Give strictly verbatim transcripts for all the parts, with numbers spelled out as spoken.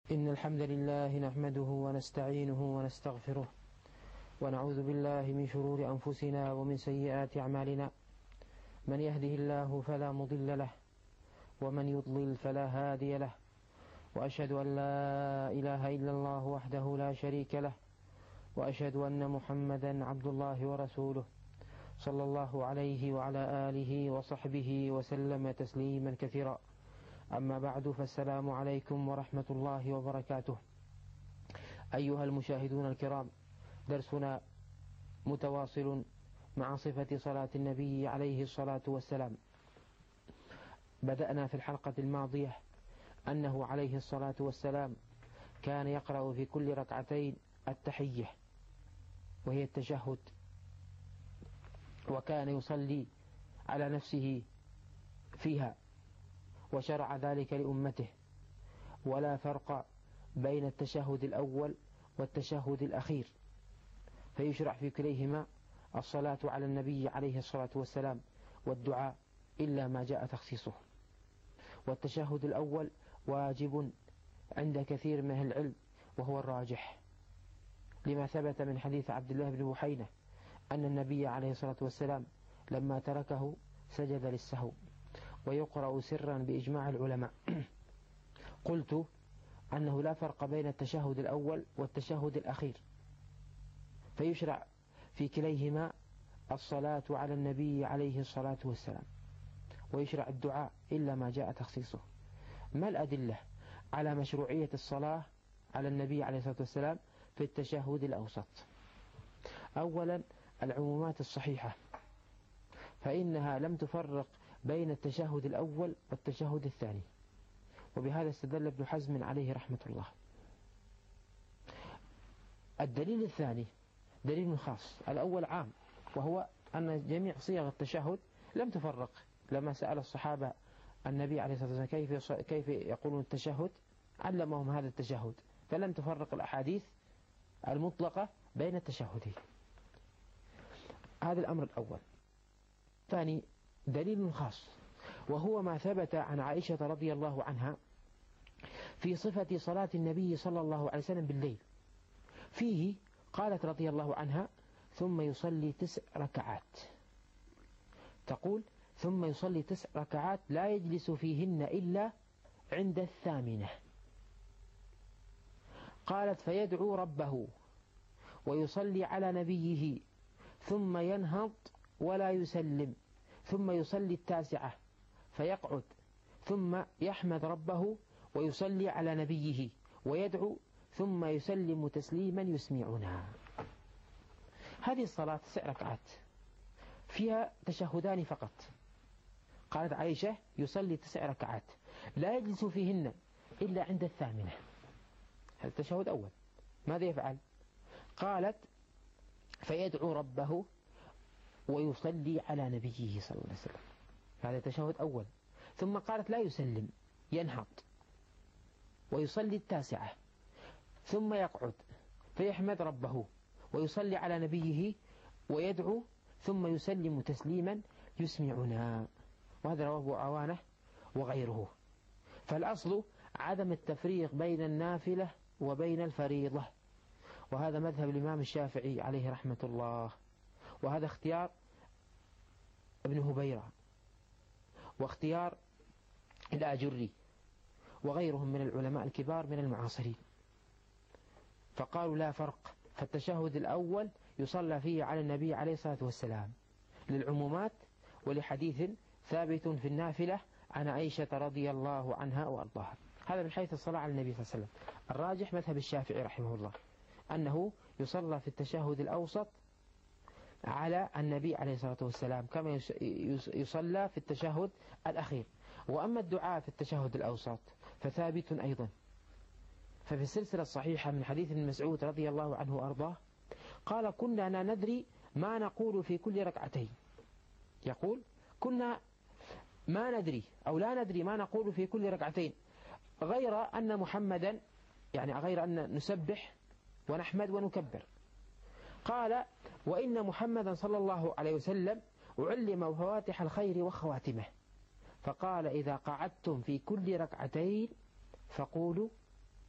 إن الحمد لله نحمده ونستعينه ونستغفره ونعوذ بالله من شرور أنفسنا ومن سيئات أعمالنا. من يهده الله فلا مضل له ومن يضلل فلا هادي له، وأشهد أن لا إله إلا الله وحده لا شريك له، وأشهد أن محمدا عبد الله ورسوله صلى الله عليه وعلى آله وصحبه وسلم تسليما كثيرا. أما بعد، فالسلام عليكم ورحمة الله وبركاته. أيها المشاهدون الكرام، درسنا متواصل مع صفة صلاة النبي عليه الصلاة والسلام. بدأنا في الحلقة الماضية أنه عليه الصلاة والسلام كان يقرأ في كل ركعتين التحية وهي التشهد، وكان يصلي على نفسه فيها، وشرع ذلك لأمته، ولا فرق بين التشهد الأول والتشهد الأخير، فيشرع في كليهما الصلاة على النبي عليه الصلاة والسلام والدعاء إلا ما جاء تخصيصه. والتشهد الأول واجب عند كثير من أهل العلم وهو الراجح، لما ثبت من حديث عبد الله بن بحينة أن النبي عليه الصلاة والسلام لما تركه سجد للسهو، ويقرأ سرا بإجماع العلماء. قلت أنه لا فرق بين التشهد الأول والتشهد الأخير، فيشرع في كليهما الصلاة على النبي عليه الصلاة والسلام، ويشرع الدعاء إلا ما جاء تخصيصه. ما الأدلة على مشروعية الصلاة على النبي عليه الصلاة والسلام في التشهد الأوسط؟ أولا، العمومات الصحيحة، فإنها لم تفرق بين التشهد الأول والتشهد الثاني، وبهذا استدل ابن حزم عليه رحمة الله. الدليل الثاني دليل خاص. الأول عام، وهو أن جميع صيغ التشهد لم تفرق. لما سأل الصحابة النبي عليه الصلاة والسلام كيف كيف يقولون التشهد، علمهم هذا التشهد، فلم تفرق الأحاديث المطلقة بين التشهدين. هذا الأمر الأول. ثاني دليل خاص، وهو ما ثبت عن عائشة رضي الله عنها في صفة صلاة النبي صلى الله عليه وسلم بالليل. فيه قالت رضي الله عنها: ثم يصلي تسع ركعات. تقول: ثم يصلي تسع ركعات لا يجلس فيهن إلا عند الثامنة. قالت: فيدعو ربه ويصلي على نبيه ثم ينهض ولا يسلم، ثم يصلي التاسعة فيقعد ثم يحمد ربه ويصلي على نبيه ويدعو ثم يسلم تسليما يسمعنا. هذه الصلاة تسع ركعات فيها تشهدان فقط. قالت عائشة: يصلي تسع ركعات لا يجلس فيهن إلا عند الثامنة. هذا التشهد أول. ماذا يفعل؟ قالت: فيدعو ربه ويصلي على نبيه صلى الله عليه وسلم. هذا تشهد أول. ثم قالت: لا يسلم، ينهض ويصلي التاسعة ثم يقعد فيحمد ربه ويصلي على نبيه ويدعو ثم يسلم تسليما يسمعنا. وهذا رواه أبو عوانة وغيره. فالأصل عدم التفريق بين النافلة وبين الفريضة، وهذا مذهب الإمام الشافعي عليه رحمة الله، وهذا اختيار ابن هبيرة واختيار الآجري وغيرهم من العلماء الكبار من المعاصرين، فقالوا لا فرق، فالتشهد الأول يصلى فيه على النبي عليه الصلاة والسلام للعمومات ولحديث ثابت في النافلة عن عائشة رضي الله عنها وأرضاها. هذا من حيث الصلاة على النبي صلى الله عليه وسلم. الراجح مذهب الشافعي رحمه الله أنه يصلى في التشهد الأوسط على النبي عليه الصلاة والسلام كما يصلى في التشهد الأخير. وأما الدعاء في التشهد الأوسط فثابت أيضا، ففي السلسلة الصحيحة من حديث ابن مسعود رضي الله عنه وأرضاه قال: كنا لا ندري ما نقول في كل ركعتين. يقول: كنا ما ندري أو لا ندري ما نقول في كل ركعتين، غير أن محمدا، يعني غير أن نسبح ونحمد ونكبر. قال: وإن محمدا صلى الله عليه وسلم علم فواتح الخير وخواتمه، فقال: إذا قعدتم في كل ركعتين فقولوا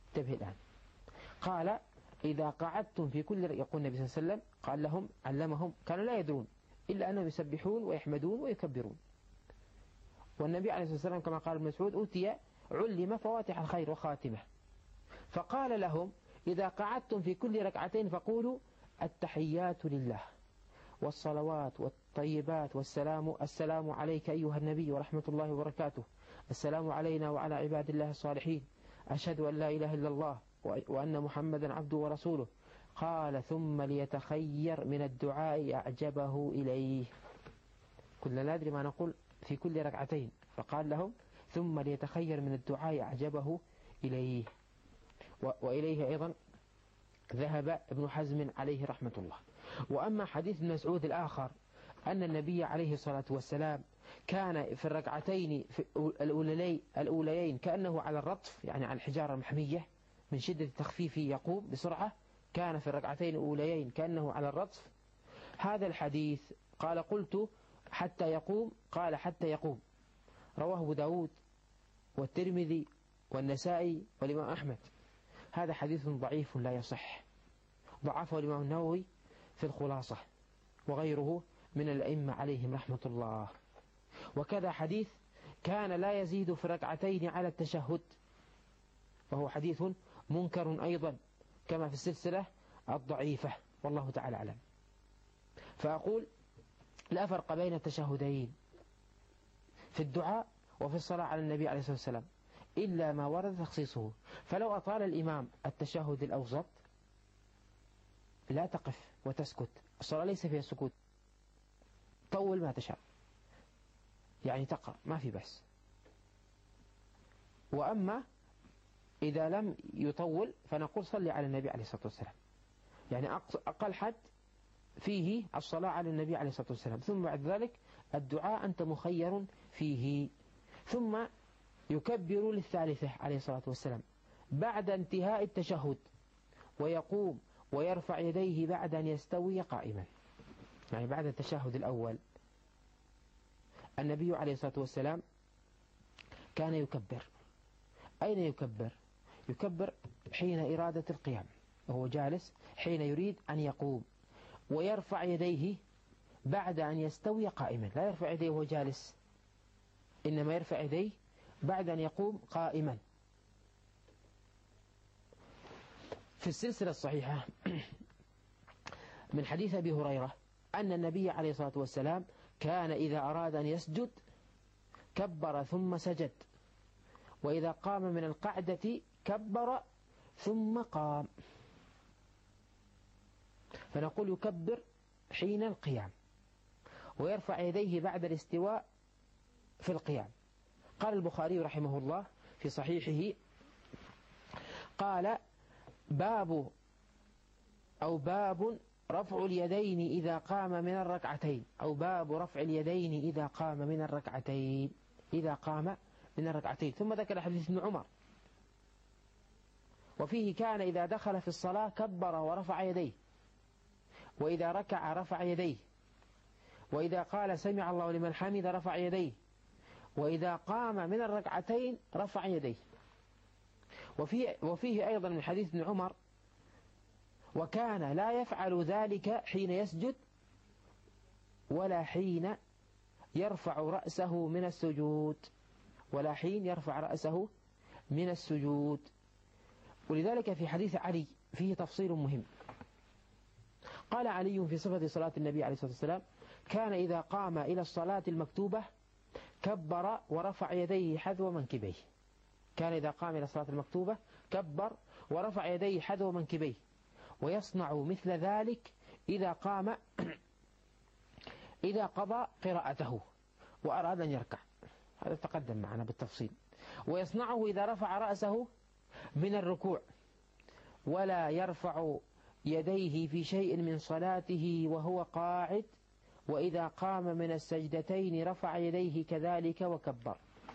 انتبه الآن. قال إذا قعدتم في كل، يقول النبي صلى الله عليه وسلم قال لهم علمهم، كانوا لا يدرون إلا أنهم يسبحون ويحمدون ويكبرون. والنبي عليه الصلاة والسلام كما قال ابن مسعود أوتي علم فواتح الخير وخاتمه، فقال لهم إذا قعدتم في كل ركعتين فقولوا التحيات لله والصلوات والطيبات والسلام السلام عليك أيها النبي ورحمة الله وبركاته، السلام علينا وعلى عباد الله الصالحين، أشهد أن لا إله إلا الله وأن محمدا عبده ورسوله. قال ثم ليتخير من الدعاء أعجبه إليه. كنا لا ندري ما نقول في كل ركعتين، فقال لهم ثم ليتخير من الدعاء أعجبه إليه. وإليه أيضا ذهب ابن حزم عليه رحمة الله. وأما حديث ابن مسعود الآخر أن النبي عليه الصلاة والسلام كان في الركعتين في الأولي الأوليين كأنه على الرطف، يعني على الحجارة المحمية من شدة تخفيفه يقوم بسرعة، كان في الركعتين الأوليين كأنه على الرطف. هذا الحديث قال قلت حتى يقوم، قال حتى يقوم، رواه أبو داود والترمذي والنسائي والإمام أحمد. هذا حديث ضعيف لا يصح، ضعفه الإمام النووي في الخلاصة وغيره من الأئمة عليهم رحمة الله. وكذا حديث كان لا يزيد في ركعتين على التشهد، وهو حديث منكر أيضا كما في السلسلة الضعيفة، والله تعالى أعلم. فأقول لا فرق بين التشهدين في الدعاء وفي الصلاة على النبي عليه الصلاة والسلام إلا ما ورد تخصيصه. فلو أطال الإمام التشهد الأوسط لا تقف وتسكت، الصلاة ليس فيها سكوت، طول ما تشاء، يعني تقرأ ما في بس. وأما إذا لم يطول فنقول صلي على النبي عليه الصلاة والسلام، يعني أقل حد فيه الصلاة على النبي عليه الصلاة والسلام، ثم بعد ذلك الدعاء أنت مخير فيه. ثم يكبر للثالثة عليه الصلاة والسلام بعد انتهاء التشهد، ويقوم ويرفع يديه بعد أن يستوي قائما، يعني بعد التشهد الأول. النبي عليه الصلاة والسلام كان يكبر. أين يكبر؟ يكبر حين إرادة القيام، وهو جالس حين يريد أن يقوم، ويرفع يديه بعد أن يستوي قائما، لا يرفع يديه وهو جالس، إنما يرفع يديه بعد أن يقوم قائما. في السلسلة الصحيحة من حديث أبي هريرة أن النبي عليه الصلاة والسلام كان إذا أراد أن يسجد كبر ثم سجد، وإذا قام من القعدة كبر ثم قام. فنقول يكبر حين القيام، ويرفع يديه بعد الاستواء في القيام. قال البخاري رحمه الله في صحيحه قال باب أو باب رفع اليدين إذا قام من الركعتين، أو باب رفع اليدين إذا قام من الركعتين، إذا قام من الركعتين. ثم ذكر حديث ابن عمر وفيه كان إذا دخل في الصلاة كبر ورفع يديه، وإذا ركع رفع يديه، وإذا قال سمع الله لمن حمد رفع يديه، وإذا قام من الركعتين رفع يديه. وفيه, وفيه أيضا من حديث ابن عمر وكان لا يفعل ذلك حين يسجد ولا حين يرفع رأسه من السجود، ولا حين يرفع رأسه من السجود. ولذلك في حديث علي فيه تفصيل مهم. قال علي في صفة صلاة النبي عليه الصلاة والسلام كان إذا قام إلى الصلاة المكتوبة كبر ورفع يديه حذو منكبيه. كان إذا قام إلى الصلاة المكتوبة كبر ورفع يديه حذو منكبيه، ويصنع مثل ذلك إذا قام إذا قضى قراءته وأراد أن يركع، هذا تقدم معنا بالتفصيل. ويصنعه إذا رفع رأسه من الركوع، ولا يرفع يديه في شيء من صلاته وهو قاعد، وإذا قام من السجدتين رفع يديه كذلك وكبر،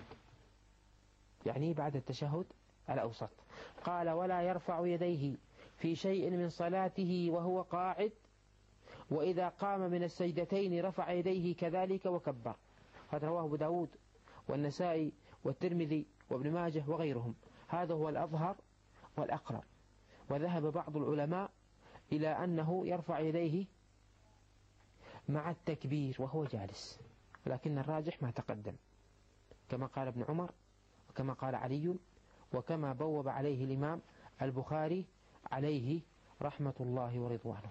يعني بعد التشهد الأوسط. قال ولا يرفع يديه في شيء من صلاته وهو قاعد، وإذا قام من السجدتين رفع يديه كذلك وكبر. هذا رواه أبو داود والنسائي والترمذي وابن ماجه وغيرهم. هذا هو الأظهر والأقرب. وذهب بعض العلماء إلى أنه يرفع يديه مع التكبير وهو جالس، لكن الراجح ما تقدم، كما قال ابن عمر وكما قال علي وكما بوب عليه الإمام البخاري عليه رحمة الله ورضوانه.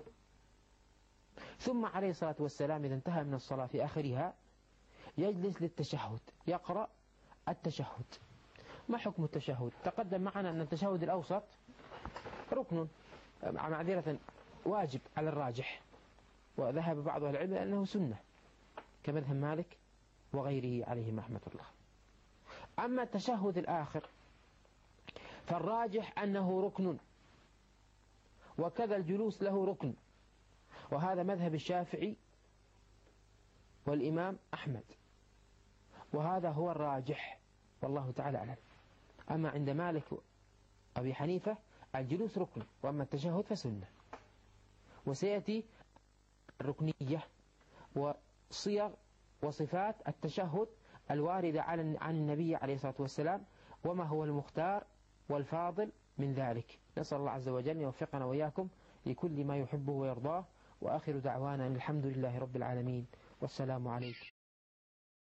ثم عليه الصلاة والسلام إذا انتهى من الصلاة في آخرها يجلس للتشهد، يقرأ التشهد. ما حكم التشهد؟ تقدم معنا أن التشهد الأوسط ركن، معذرة واجب على الراجح، وذهب بعض أهل العلم أنه سنة كمذهب مالك وغيره عليهم رحمة الله. أما التشهد الآخر فالراجح أنه ركن، وكذا الجلوس له ركن، وهذا مذهب الشافعي والإمام أحمد، وهذا هو الراجح والله تعالى أعلم. أما عند مالك أبي حنيفة الجلوس ركن، وأما التشهد فسنة. وسيأتي الركنية وصيغ وصفات التشهد الواردة عن النبي عليه الصلاة والسلام، وما هو المختار والفاضل من ذلك. نسأل الله عز وجل يوفقنا وإياكم لكل ما يحبه ويرضاه، وآخر دعوانا الحمد لله رب العالمين، والسلام عليكم.